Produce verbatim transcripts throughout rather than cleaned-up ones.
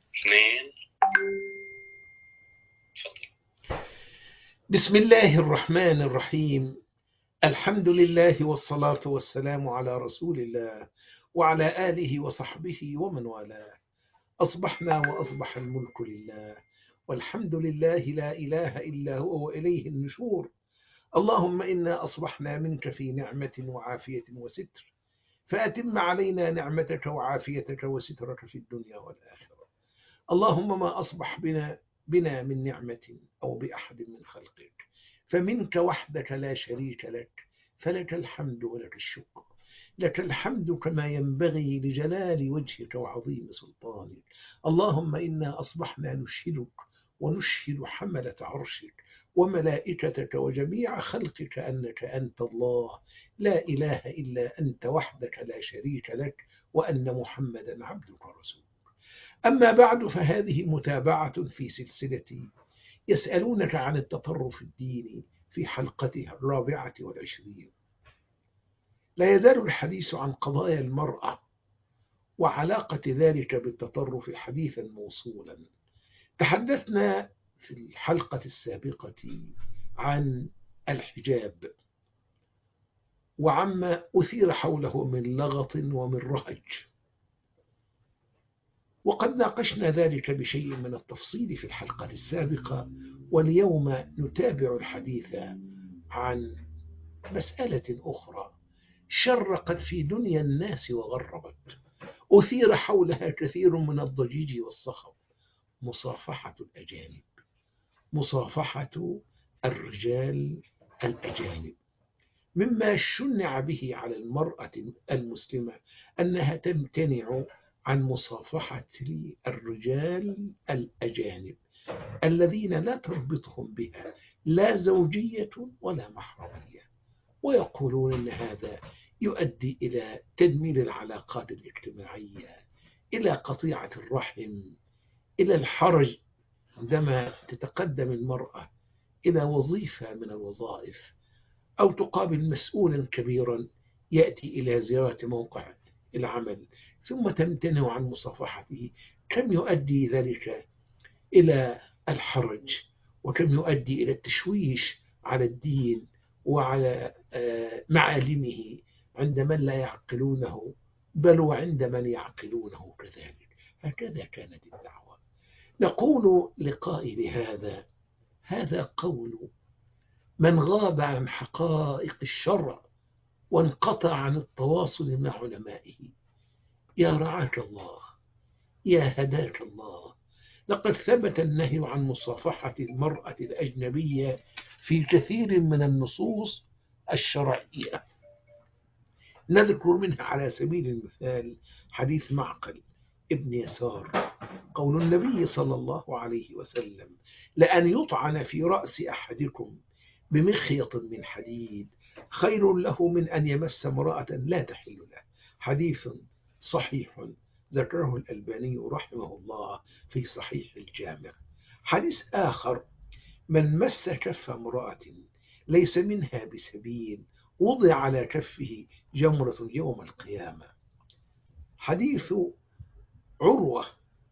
اثنين. بسم الله الرحمن الرحيم. الحمد لله والصلاة والسلام على رسول الله وعلى آله وصحبه ومن والاه. أصبحنا وأصبح الملك لله، والحمد لله لا إله إلا هو وإليه النشور. اللهم إنا أصبحنا منك في نعمة وعافية وستر، فأتم علينا نعمتك وعافيتك وسترك في الدنيا والآخرة. اللهم ما أصبح بنا, بنا من نعمة أو بأحد من خلقك فمنك وحدك لا شريك لك، فلك الحمد ولك الشكر. لك الحمد كما ينبغي لجلال وجهك وعظيم سلطانك. اللهم إنا أصبحنا نشهدك ونشهد حملة عرشك وملائكتك وجميع خلقك أنك أنت الله لا إله إلا أنت وحدك لا شريك لك، وأن محمدا عبدك ورسولك. أما بعد، فهذه متابعة في سلسلة يسألونك عن التطرف الديني في حلقتها الرابعة والعشرين. لا يزال الحديث عن قضايا المرأة وعلاقة ذلك بالتطرف حديثا موصولا. تحدثنا في الحلقة السابقة عن الحجاب وعما أثير حوله من لغط ومن رهج، وقد ناقشنا ذلك بشيء من التفصيل في الحلقة السابقة. واليوم نتابع الحديث عن مسألة أخرى شرقت في دنيا الناس وغربت، أثير حولها كثير من الضجيج والصخب: مصافحة الأجانب، مصافحة الرجال الأجانب. مما شنع به على المرأة المسلمة أنها تمتنع عن مصافحة الرجال الأجانب الذين لا تربطهم بها لا زوجية ولا محرمية، ويقولون أن هذا يؤدي إلى تدمير العلاقات الاجتماعية، إلى قطيعة الرحم، إلى الحرج عندما تتقدم المرأة إلى وظيفة من الوظائف أو تقابل مسؤولا كبيرا يأتي إلى زيارة موقع العمل ثم تمتنع عن مصافحته. كم يؤدي ذلك إلى الحرج، وكم يؤدي إلى التشويش على الدين وعلى معالمه عند من لا يعقلونه، بل وعند من يعقلونه كذلك. هكذا كانت الدعوة. نقول لقائل هذا: هذا قول من غاب عن حقائق الشرع وانقطع عن التواصل مع علمائه. يا رعاك الله، يا هداك الله، لقد ثبت النهي عن مصافحة المرأة الأجنبية في كثير من النصوص الشرعية. نذكر منها على سبيل المثال حديث معقل ابن يسار، قول النبي صلى الله عليه وسلم: لأن يطعن في رأس أحدكم بمخيط من حديد خير له من أن يمس امرأة لا تحل له. حديث صحيح ذكره الألباني رحمه الله في صحيح الجامع. حديث آخر: من مس كف امرأة ليس منها بسبيل وضع على كفه جمرة يوم القيامة. حديث عروة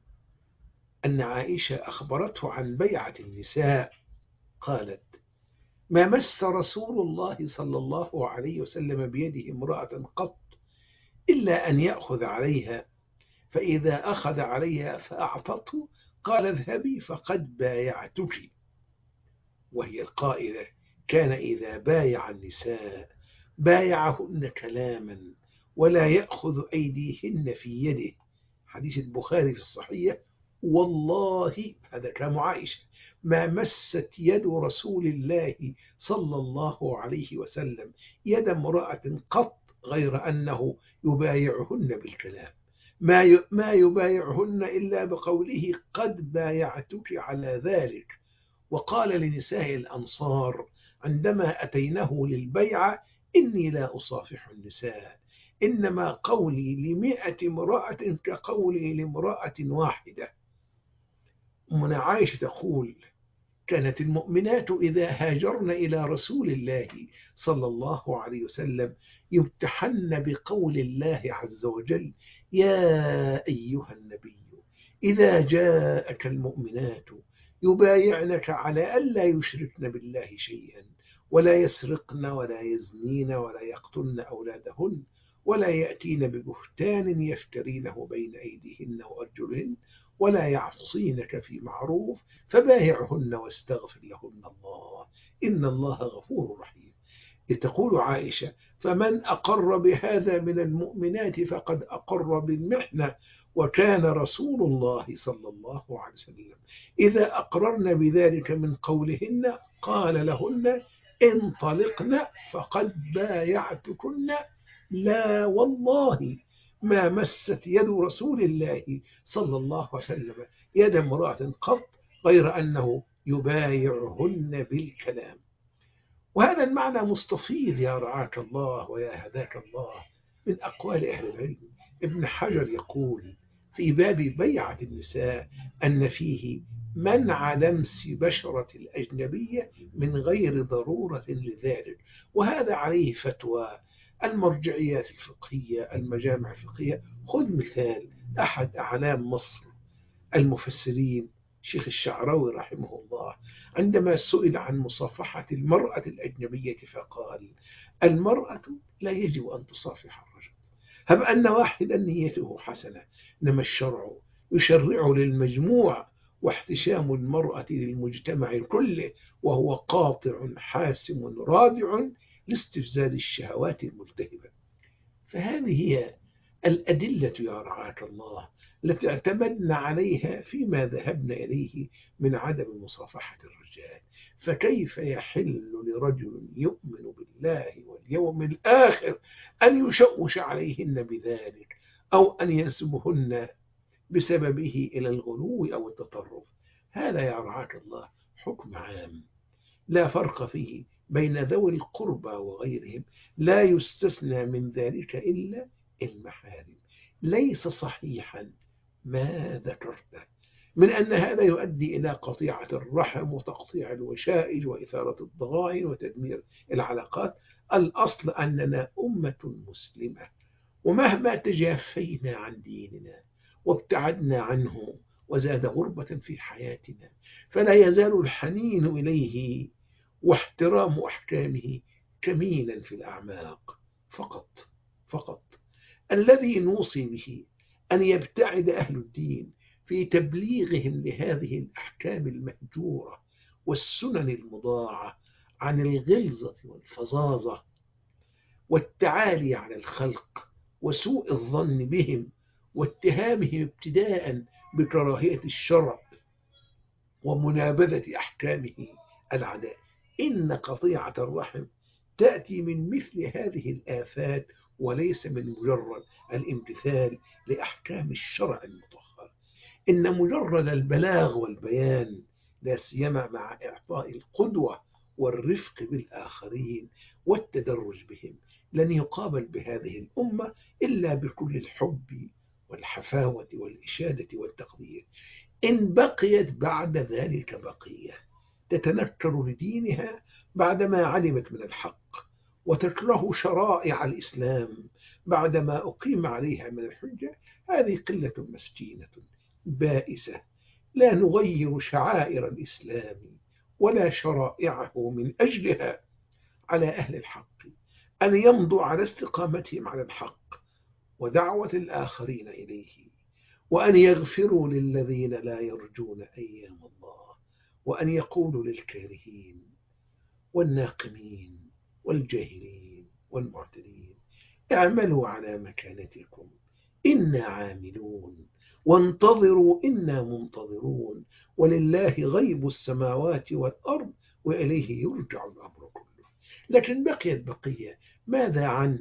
أن عائشة أخبرته عن بيعة النساء، قالت: ما مس رسول الله صلى الله عليه وسلم بيده امرأة قط إلا أن يأخذ عليها، فإذا أخذ عليها فأعطته قال: اذهبي فقد بايعتك. وهي القائلة: كان إذا بايع النساء بايعهن كلاما ولا يأخذ أيديهن في يده. حديث البخاري في الصحيح: والله، هذا كلام عائشة، ما مست يد رسول الله صلى الله عليه وسلم يد امرأة قط غير أنه يبايعهن بالكلام، ما ما يبايعهن إلا بقوله: قد بايعتك على ذلك. وقال لنساء الأنصار عندما أتينه للبيعة: إني لا أصافح النساء، إنما قولي لمئة امرأة كقولي لامرأة واحدة. أمنا عائشة تقول: كانت المؤمنات إذا هاجرن إلى رسول الله صلى الله عليه وسلم يمتحن بقول الله عز وجل: يا أيها النبي إذا جاءك المؤمنات يبايعنك على ألا يشركن بالله شيئا ولا يسرقن ولا يزنين ولا يقتلن أولادهن ولا يأتين ببهتان يفترينه بين أيديهن وأرجلهن ولا يعصينك في معروف فبايعهن واستغفر لهن الله إن الله غفور رحيم. تقول عائشة: فمن أقر بهذا من المؤمنات فقد أقر بالمحنة، وكان رسول الله صلى الله عليه وسلم إذا أقررن بذلك من قولهن قال لهن: انطلقن فقد بايعتكن، لا والله ما مست يد رسول الله صلى الله عليه وسلم يد امرأة قط غير أنه يبايعهن بالكلام. وهذا المعنى مستفيض يا رعاك الله ويا هداك الله من أقوال أهل العلم. ابن حجر يقول في باب بيعة النساء أن فيه منع لمس بشرة الأجنبية من غير ضرورة لذلك، وهذا عليه فتوى المرجعيات الفقهية المجامع الفقهية. خذ مثال أحد أعلام مصر المفسرين شيخ الشعراوي رحمه الله عندما سئل عن مصافحة المرأة الأجنبية فقال: المرأة لا يجب أن تصافح الرجل، هب أن واحدا نيته حسنة، إنما الشرع يشرع للمجموع، واحتشام المرأة للمجتمع كله، وهو قاطع حاسم رادع لاستفزاز الشهوات الملتهبة. فهذه هي الأدلة يا رعاك الله التي اعتمدنا عليها فيما ذهبنا إليه من عدم مصافحة الرجال. فكيف يحل لرجل يؤمن بالله واليوم الآخر أن يشوش عليهن بذلك أو أن ينسبهن بسببه إلى الغلو أو التطرف؟ هذا يا رعاك الله حكم عام لا فرق فيه بين ذوي القربى وغيرهم، لا يستثنى من ذلك إلا المحارم. ليس صحيحا ما ذكرته من أن هذا يؤدي إلى قطيعة الرحم وتقطيع الوشائج وإثارة الضغائن وتدمير العلاقات. الأصل أننا أمة مسلمة، ومهما تجافينا عن ديننا وابتعدنا عنه وزاد غربة في حياتنا فلا يزال الحنين إليه واحترام أحكامه كمينا في الأعماق. فقط فقط الذي نوصي به أن يبتعد أهل الدين في تبليغهم لهذه الأحكام المهجورة والسنن المضاعة عن الغلظة والفظاظة والتعالي على الخلق وسوء الظن بهم واتهامهم ابتداء بكراهية الشرع ومنابذة أحكامه العداء. إن قطيعة الرحم تأتي من مثل هذه الآفات وليس من مجرد الامتثال لأحكام الشرع المطهر. إن مجرد البلاغ والبيان لا سيما مع إعطاء القدوة والرفق بالآخرين والتدرج بهم لن يقابل بهذه الأمة إلا بكل الحب والحفاوة والإشادة والتقدير. إن بقيت بعد ذلك بقية تتنكر لدينها بعدما علمت من الحق وتكره شرائع الإسلام بعدما أقيم عليها من الحجة، هذه قلة مسكينة بائسة لا نغير شعائر الإسلام ولا شرائعه من أجلها. على أهل الحق أن يمضوا على استقامتهم على الحق ودعوة الآخرين إليه، وأن يغفروا للذين لا يرجون أيام الله، وأن يقولوا للكارهين والناقمين والجاهلين والمعتدين: اعملوا على مكانتكم إنا عاملون وانتظروا إنا منتظرون ولله غيب السماوات والأرض وإليه يرجع الأمر كله. لكن بقيت بقية. ماذا عن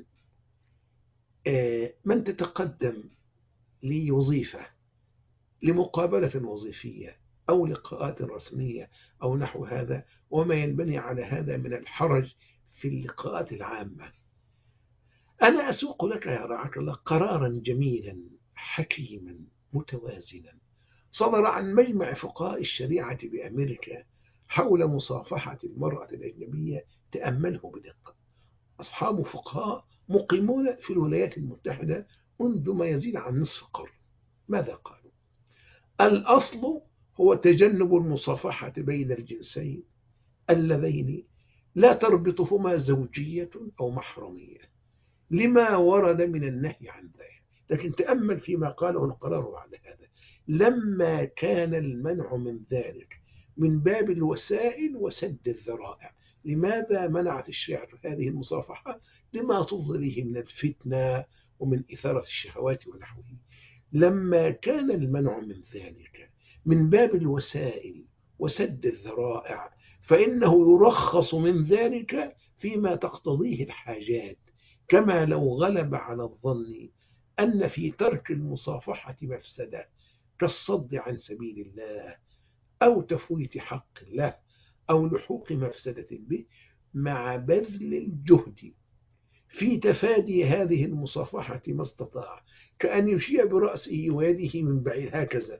من تتقدم لوظيفة لمقابلة وظيفية أو لقاءات رسمية أو نحو هذا وما ينبني على هذا من الحرج في اللقاءات العامة؟ أنا أسوق لك يا رعاك الله قرارا جميلا حكيما متوازنا صدر عن مجمع فقهاء الشريعة بأمريكا حول مصافحة المرأة الأجنبية. تأمله بدقة. أصحاب فقهاء مقيمون في الولايات المتحدة منذ ما يزيد عن نصف قرن. ماذا قالوا؟ الأصل هو تجنب المصافحة بين الجنسين اللذين لا تربطهما زوجية أو محرمية لما ورد من النهي عن ذلك. لكن تأمل فيما قاله القرار بعد هذا: لما كان المنع من ذلك من باب الوسائل وسد الذرائع. لماذا منعت الشريعة هذه المصافحة؟ لما تفضله من الفتنة ومن إثارة الشهوات ونحوه. لما كان المنع من ذلك من باب الوسائل وسد الذرائع فإنه يرخص من ذلك فيما تقتضيه الحاجات، كما لو غلب على الظن أن في ترك المصافحة مفسدة كالصد عن سبيل الله أو تفويت حق الله أو لحوق مفسدة به، مع بذل الجهد في تفادي هذه المصافحة ما استطاع، كأن يشير برأسه ويده من بعيد هكذا،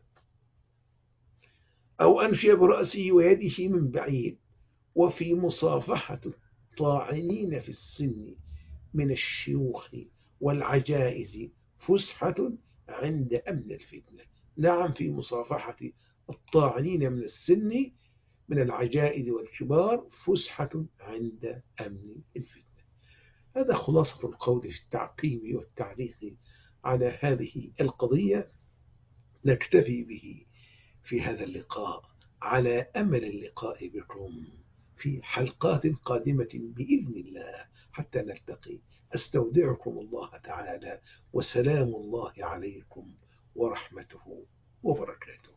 أو أنشئ برأسه ويده من بعيد. وفي مصافحة الطاعنين في السن من الشيوخ والعجائز فسحة عند أمن الفتنة. نعم، في مصافحة الطاعنين من السن من العجائز والكبار فسحة عند أمن الفتنة. هذا خلاصة القول في التعقيب والتعليق على هذه القضية. نكتفي به في هذا اللقاء، على أمل اللقاء بكم في حلقات قادمة بإذن الله حتى نلتقي. أستودعكم الله تعالى، وسلام الله عليكم ورحمته وبركاته.